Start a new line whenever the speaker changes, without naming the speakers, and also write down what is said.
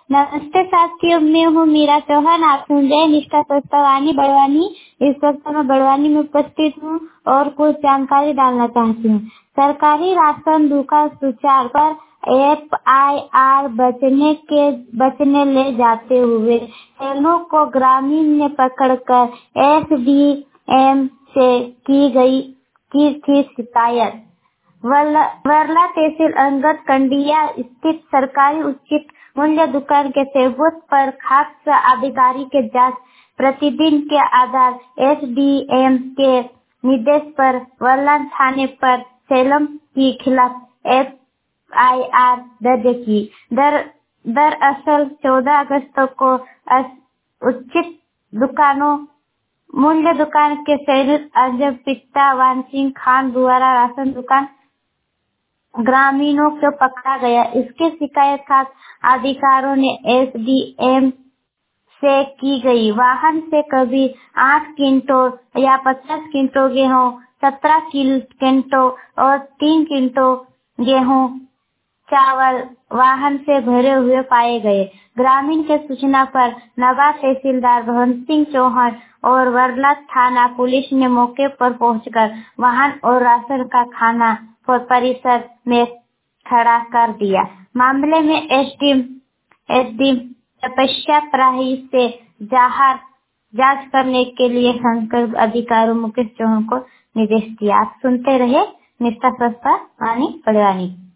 नमस्ते साथियों, मैं हूँ मीरा चौहान। आप सुन रहे हैं निष्ठा वाणी बड़वानी। इस वक्त मैं बड़वानी में उपस्थित हूँ और कुछ जानकारी डालना चाहती हूँ। सरकारी राशन दुकान सुचार पर FIR बचने ले जाते हुए ट्रेनों को ग्रामीण ने पकड़कर SDM से की थी शिकायत। वर्ला तहसील अंगद कंडिया स्थित सरकारी उचित मूल्य दुकान के सेवक पर खाद्य अधिकारी के जांच प्रतिदिन के आधार SDM के निर्देश पर वर्ला थाने पर सेलम के खिलाफ FIR दर्ज की। दरअसल 14 अगस्त को उचित मूल्य दुकान के सैनिक अजब पिता वान सिंह खान द्वारा राशन दुकान ग्रामीणों को पकड़ा गया। इसकी शिकायत खाद्य अधिकारियों ने SDM से की गई। वाहन से कभी 8 क्विंटल या 50 क्विंटल गेहूं, 17 क्विंटल और 3 क्विंटल गेहूं चावल वाहन से भरे हुए पाए गए। ग्रामीण के सूचना पर नवाब तहसीलदार भवन सिंह चौहान और वर्ला थाना पुलिस ने मौके पर पहुंचकर वाहन और राशन का खाना परिसर में खड़ा कर दिया। मामले में एसडीएम तपस्या प्राही से जांच करने के लिए संबंधित अधिकारियों मुकेश चौहान को निर्देश दिया। आप सुनते रहे निष्ठा वाणी बड़वानी।